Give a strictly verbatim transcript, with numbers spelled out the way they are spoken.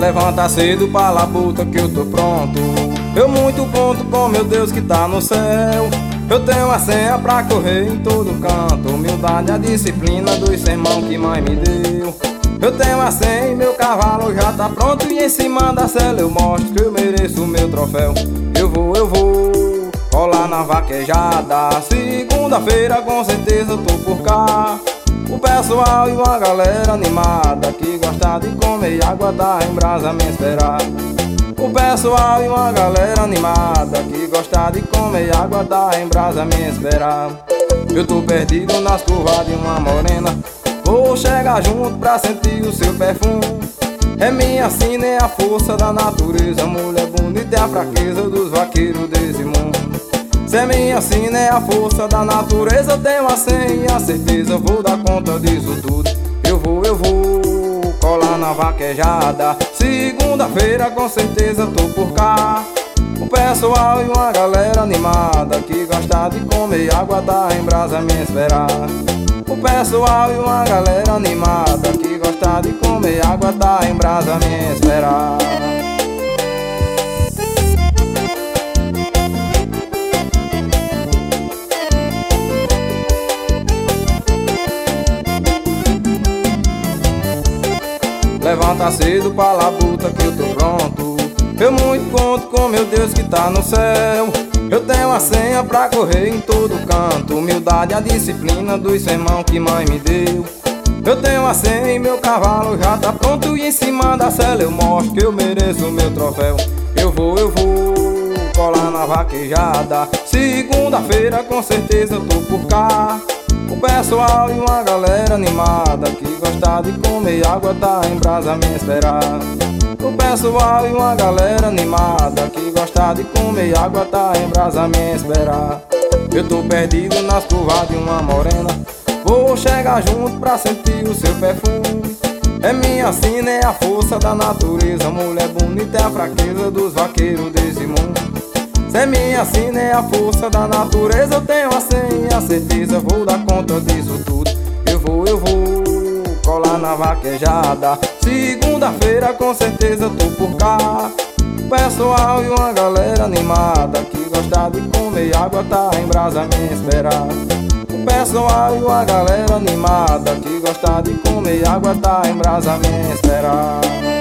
Levanta cedo pra labuta que eu tô pronto. Eu muito pronto com meu Deus que tá no céu. Eu tenho a senha pra correr em todo canto. Humildade, a disciplina dos sermão que mãe me deu. Eu tenho a senha e meu cavalo já tá pronto. E em cima da cela eu mostro que eu mereço o meu troféu. Eu vou, eu vou colar na vaquejada. Segunda-feira com certeza eu tô por cá. O pessoal e uma galera animada que gosta de comer água da em brasa me esperar. O pessoal e uma galera animada que gosta de comer água da em brasa me esperar. Eu tô perdido nas curvas de uma morena. Vou chegar junto pra sentir o seu perfume. É minha sina, é a força da natureza. Mulher bonita é a fraqueza dos vaqueiros desse mundo. Se é minha sina, é a força da natureza. Eu tenho a senha e a certeza, vou dar conta disso tudo. Eu vou, eu vou colar na vaquejada. Segunda-feira com certeza tô por cá. O pessoal e uma galera animada que gosta de comer água da em brasa me esperar. O pessoal e uma galera animada que gosta de comer água da em brasa me esperar. Levanta cedo pra labuta que eu tô pronto. Eu muito conto com meu Deus que tá no céu. Eu tenho a senha pra correr em todo canto. Humildade, a disciplina dos sermão que mãe me deu. Eu tenho a senha e meu cavalo já tá pronto. E em cima da cela eu mostro que eu mereço o meu troféu. Eu vou, eu vou colar na vaquejada. Segunda-feira com certeza eu tô por cá. O pessoal e uma galera animada que gosta de comer água tá em brasa me esperar. O pessoal e uma galera animada que gosta de comer água tá em brasa me esperar. Eu tô perdido nas curvas de uma morena. Vou chegar junto pra sentir o seu perfume. É minha sina, é a força da natureza. Mulher bonita é a fraqueza dos vaqueiros desse mundo. Se é minha sina, é a força da natureza. Eu tenho a senha e a certeza, vou dar conta disso tudo. Eu vou, eu vou colar na vaquejada. Segunda-feira com certeza eu tô por cá. O pessoal e uma galera animada que gosta de comer água tá em brasa me esperar. O pessoal e uma galera animada que gosta de comer água tá em brasa me esperar.